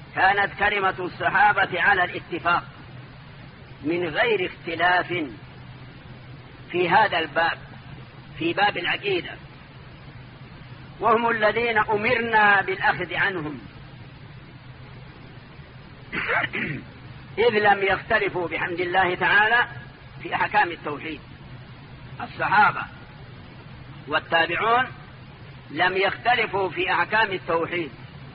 كانت كلمة الصحابة على الاتفاق من غير اختلاف في هذا الباب، في باب العقيدة، وهم الذين أمرنا بالأخذ عنهم، إذ لم يختلفوا بحمد الله تعالى في أحكام التوحيد. الصحابة والتابعون لم يختلفوا في أحكام التوحيد،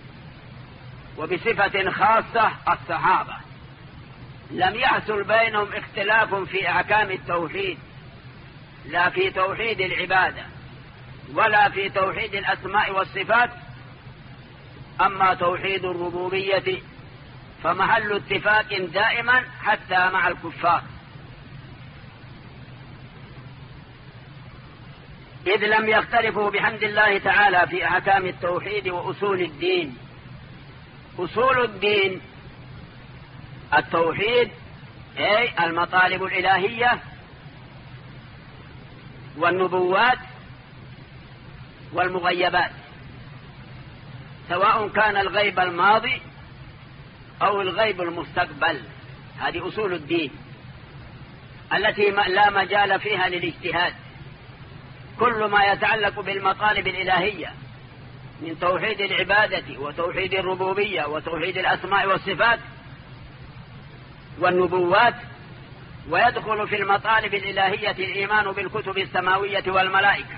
وبصفة خاصة الصحابة لم يحصل بينهم اختلاف في أحكام التوحيد، لا في توحيد العبادة ولا في توحيد الأسماء والصفات. أما توحيد الربوبية فمحل اتفاق دائما حتى مع الكفار، إذ لم يختلفوا بحمد الله تعالى في أحكام التوحيد وأصول الدين. أصول الدين التوحيد، أي المطالب الإلهية والنبوات والمغيبات، سواء كان الغيب الماضي أو الغيب المستقبل. هذه أصول الدين التي لا مجال فيها للاجتهاد. كل ما يتعلق بالمطالب الإلهية من توحيد العبادة وتوحيد الربوبية وتوحيد الأسماء والصفات والنبوات، ويدخل في المطالب الإلهية الإيمان بالكتب السماوية والملائكة،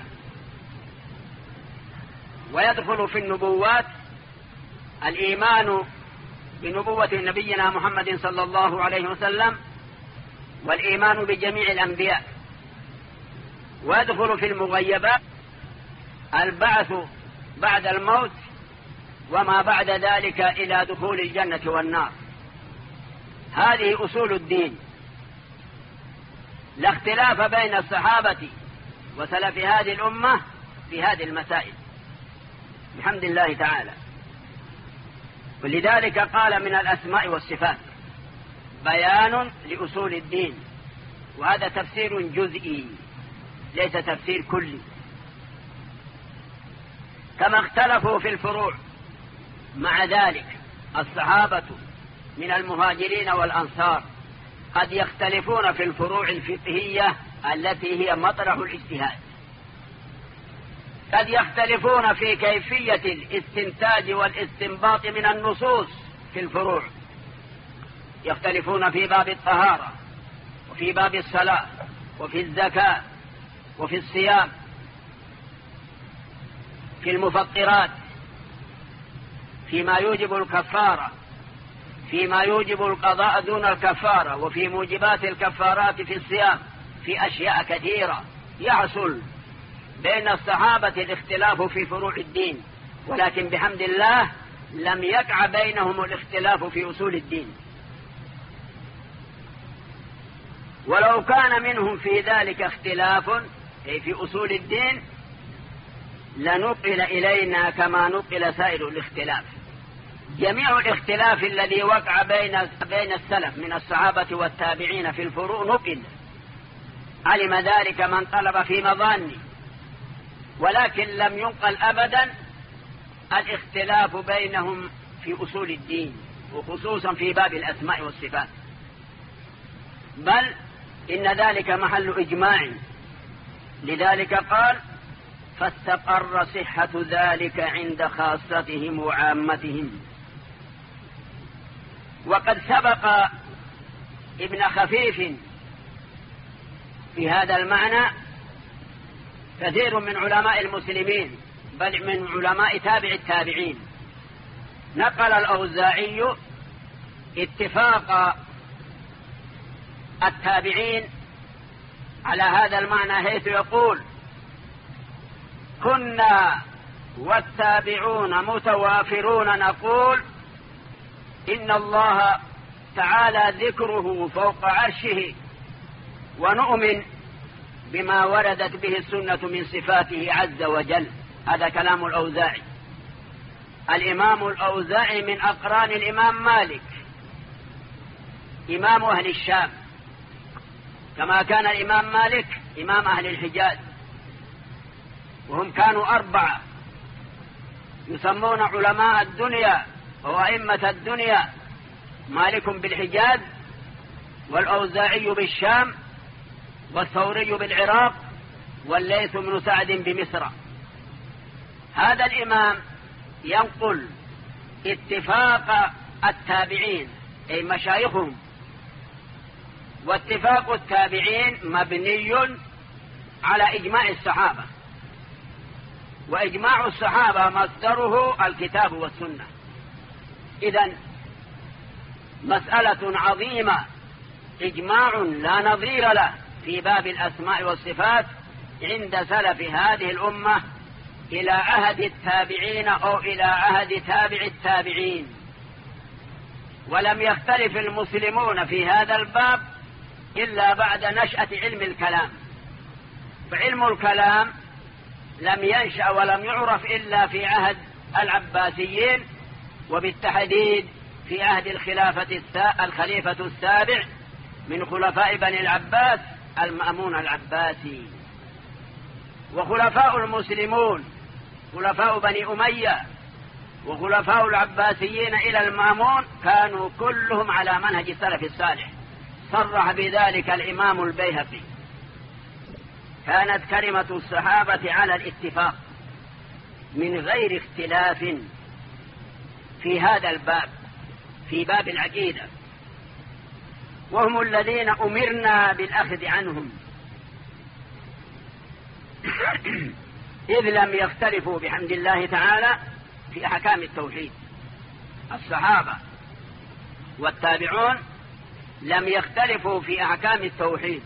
ويدخل في النبوات الإيمان بنبوة نبينا محمد صلى الله عليه وسلم والإيمان بجميع الأنبياء، ويدخل في المغيبات البعث بعد الموت وما بعد ذلك إلى دخول الجنة والنار. هذه أصول الدين. لا اختلاف بين الصحابة وسلف هذه الأمة في هذه المسائل بحمد الله تعالى. ولذلك قال من الأسماء والصفات بيان لأصول الدين، وهذا تفسير جزئي ليس تفسير كلي. كما اختلفوا في الفروع، مع ذلك الصحابة من المهاجرين والأنصار قد يختلفون في الفروع الفقهية التي هي مطرح الاجتهاد. قد يختلفون في كيفية الاستنتاج والاستنباط من النصوص في الفروع، يختلفون في باب الطهارة وفي باب الصلاة وفي الزكاة وفي الصيام، في المفطرات، فيما يوجب الكفارة، فيما يوجب القضاء دون الكفارة، وفي موجبات الكفارات في الصيام، في أشياء كثيرة يحصل بين الصحابة الاختلاف في فروع الدين، ولكن بحمد الله لم يقع بينهم الاختلاف في أصول الدين. ولو كان منهم في ذلك اختلاف أي في أصول الدين لنقل إلينا كما نقل سائر الاختلاف. جميع الاختلاف الذي وقع بين السلف من الصحابة والتابعين في الفروع نقل، علم ذلك من طلب في مظانه، ولكن لم ينقل أبدا الاختلاف بينهم في أصول الدين، وخصوصا في باب الأسماء والصفات، بل إن ذلك محل إجماع. لذلك قال فاستقر صحة ذلك عند خاصتهم وعامتهم. وقد سبق ابن خفيف في هذا المعنى كثير من علماء المسلمين، بل من علماء تابع التابعين. نقل الأوزاعي اتفاق التابعين على هذا المعنى، حيث يقول كنا والتابعون متوافرون نقول إن الله تعالى ذكره فوق عرشه، ونؤمن بما وردت به السنة من صفاته عز وجل. هذا كلام الأوزاعي. الإمام الأوزاعي من أقران الإمام مالك إمام أهل الشام، كما كان الإمام مالك إمام أهل الحجاز، وهم كانوا 4 يسمون علماء الدنيا وأئمة الدنيا مالك بالحجاز، والأوزاعي بالشام، والثوري بالعراق، والليث بن سعد بمصر. هذا الإمام ينقل اتفاق التابعين أي مشايخهم، واتفاق التابعين مبني على إجماع الصحابة، وإجماع الصحابة مصدره الكتاب والسنة. إذن مسألة عظيمة، إجماع لا نظير له في باب الأسماء والصفات عند سلف هذه الأمة إلى عهد التابعين أو إلى عهد تابع التابعين. ولم يختلف المسلمون في هذا الباب إلا بعد نشأة علم الكلام، فعلم الكلام لم ينشأ ولم يعرف إلا في عهد العباسيين، وبالتحديد في عهد الخليفة السابع من خلفاء بني العباس المأمون العباسي. وخلفاء المسلمون خلفاء بني أمية وخلفاء العباسيين إلى المأمون كانوا كلهم على منهج السلف الصالح، صرح بذلك الإمام البيهقي. كانت كلمة الصحابة على الاتفاق من غير اختلاف في هذا الباب، في باب العقيدة، وهم الذين أمرنا بالأخذ عنهم، إذ لم يختلفوا بحمد الله تعالى في أحكام التوحيد. الصحابة والتابعون لم يختلفوا في أحكام التوحيد،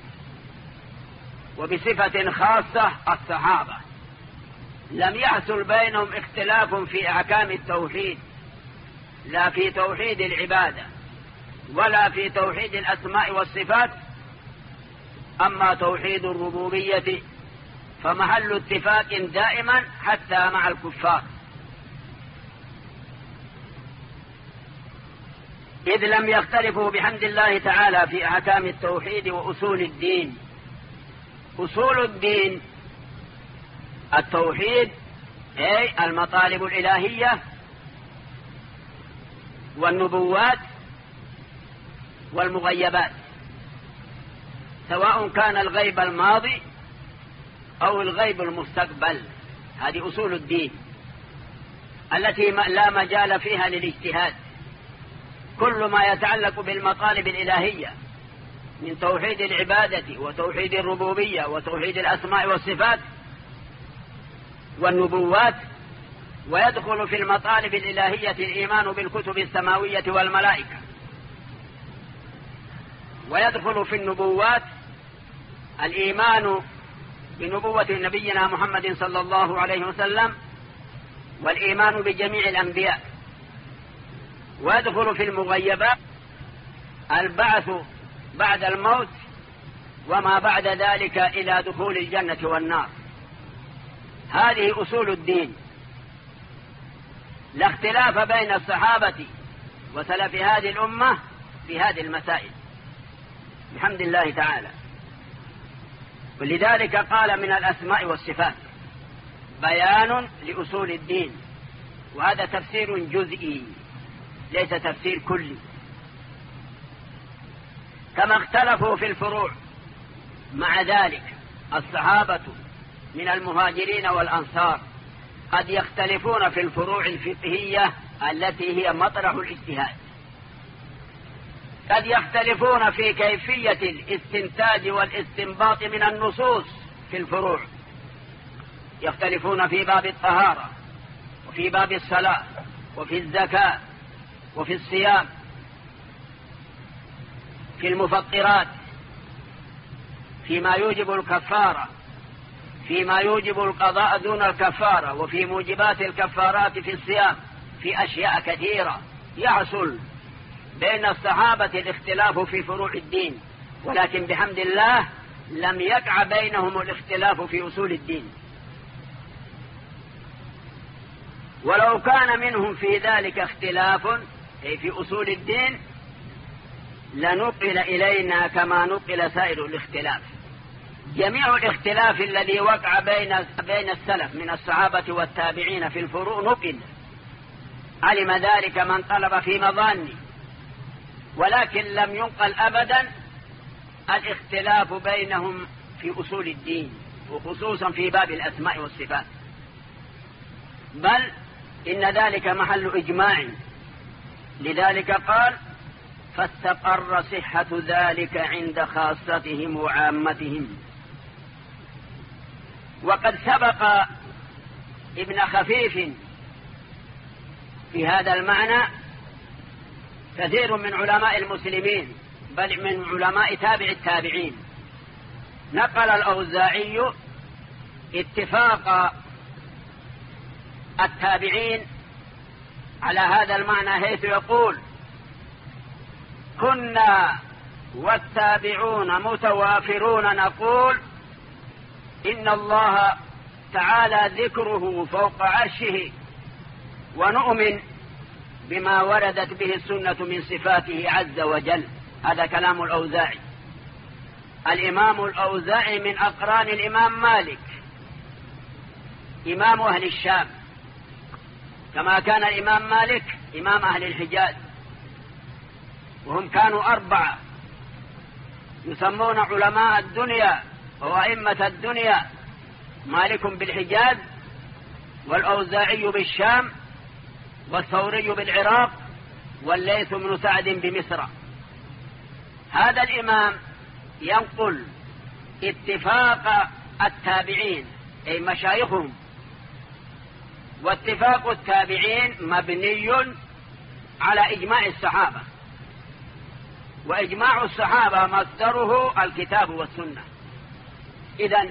وبصفة خاصة الصحابة لم يحصل بينهم اختلاف في أحكام التوحيد، لا في توحيد العبادة ولا في توحيد الأسماء والصفات. أما توحيد الربوبية فمحل اتفاق دائما حتى مع الكفار، إذ لم يختلفوا بحمد الله تعالى في أحكام التوحيد وأصول الدين. أصول الدين التوحيد أي المطالب الإلهية والنبوات والمغيبات، سواء كان الغيب الماضي أو الغيب المستقبل. هذه أصول الدين التي لا مجال فيها للاجتهاد. كل ما يتعلق بالمطالب الإلهية من توحيد العبادة وتوحيد الربوبية وتوحيد الأسماء والصفات والنبوات، ويدخل في المطالب الإلهية الإيمان بالكتب السماوية والملائكة، ويدخل في النبوات الإيمان بنبوة نبينا محمد صلى الله عليه وسلم والإيمان بجميع الأنبياء، ويدخل في المغيبات البعث بعد الموت وما بعد ذلك إلى دخول الجنة والنار. هذه أصول الدين. لا اختلاف بين الصحابة وسلف هذه الأمة في هذه المسائل بحمد الله تعالى. ولذلك قال من الأسماء والصفات بيان لأصول الدين، وهذا تفسير جزئي ليس تفسير كلي. كما اختلفوا في الفروع، مع ذلك الصحابة من المهاجرين والأنصار قد يختلفون في الفروع الفقهية التي هي مطرح الاجتهاد. قد يختلفون في كيفية الاستنتاج والاستنباط من النصوص في الفروع، يختلفون في باب الطهارة وفي باب الصلاة وفي الزكاة وفي الصيام، في المفطرات، فيما يوجب الكفارة، فيما يوجب القضاء دون الكفارة، وفي موجبات الكفارات في الصيام، في أشياء كثيرة. يحصل بين الصحابة الاختلاف في فروع الدين، ولكن بحمد الله لم يقع بينهم الاختلاف في أصول الدين. ولو كان منهم في ذلك اختلاف أي في أصول الدين لنقل إلينا كما نقل سائر الاختلاف. جميع الاختلاف الذي وقع بين السلف من الصحابة والتابعين في الفروع نقل، علم ذلك من طلب في مظاني، ولكن لم ينقل أبدا الاختلاف بينهم في أصول الدين، وخصوصا في باب الأسماء والصفات، بل إن ذلك محل إجماع. لذلك قال: فاستقر صحة ذلك عند خاصتهم وعامتهم. وقد سبق ابن خفيف في هذا المعنى كثير من علماء المسلمين، بل من علماء تابع التابعين. نقل الأوزاعي اتفاق التابعين على هذا المعنى، حيث يقول: كنا والتابعون متوافرون نقول إن الله تعالى ذكره فوق عرشه، ونؤمن بما وردت به السنة من صفاته عز وجل. هذا كلام الأوزاعي. الإمام الأوزاعي من أقران الإمام مالك، إمام أهل الشام، كما كان الإمام مالك إمام أهل الحجاز، وهم كانوا 4 يسمون علماء الدنيا وأئمة الدنيا: مالك بالحجاز، والأوزاعي بالشام، والثوري بالعراق، والليث بن سعد بمصر. هذا الإمام ينقل اتفاق التابعين أي مشايخهم، واتفاق التابعين مبني على إجماع الصحابة، وإجماع الصحابة مصدره الكتاب والسنة. إذن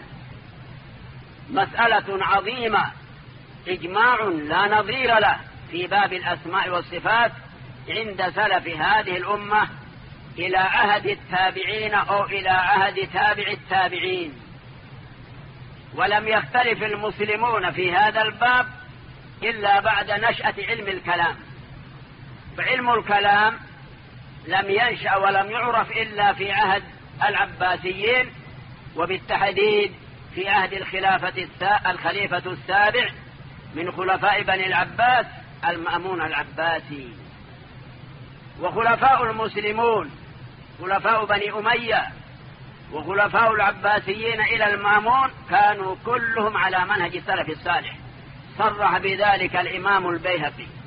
مسألة عظيمة، إجماع لا نظير له في باب الأسماء والصفات عند سلف هذه الأمة إلى عهد التابعين أو إلى عهد تابع التابعين. ولم يختلف المسلمون في هذا الباب إلا بعد نشأة علم الكلام، فعلم الكلام لم ينشأ ولم يعرف إلا في عهد العباسيين، وبالتحديد في عهد الخليفة السابع من خلفاء بني العباس المأمون العباسي. وخلفاء المسلمون خلفاء بني أمية وخلفاء العباسيين إلى المأمون كانوا كلهم على منهج السلف الصالح، صرح بذلك الإمام البيهقي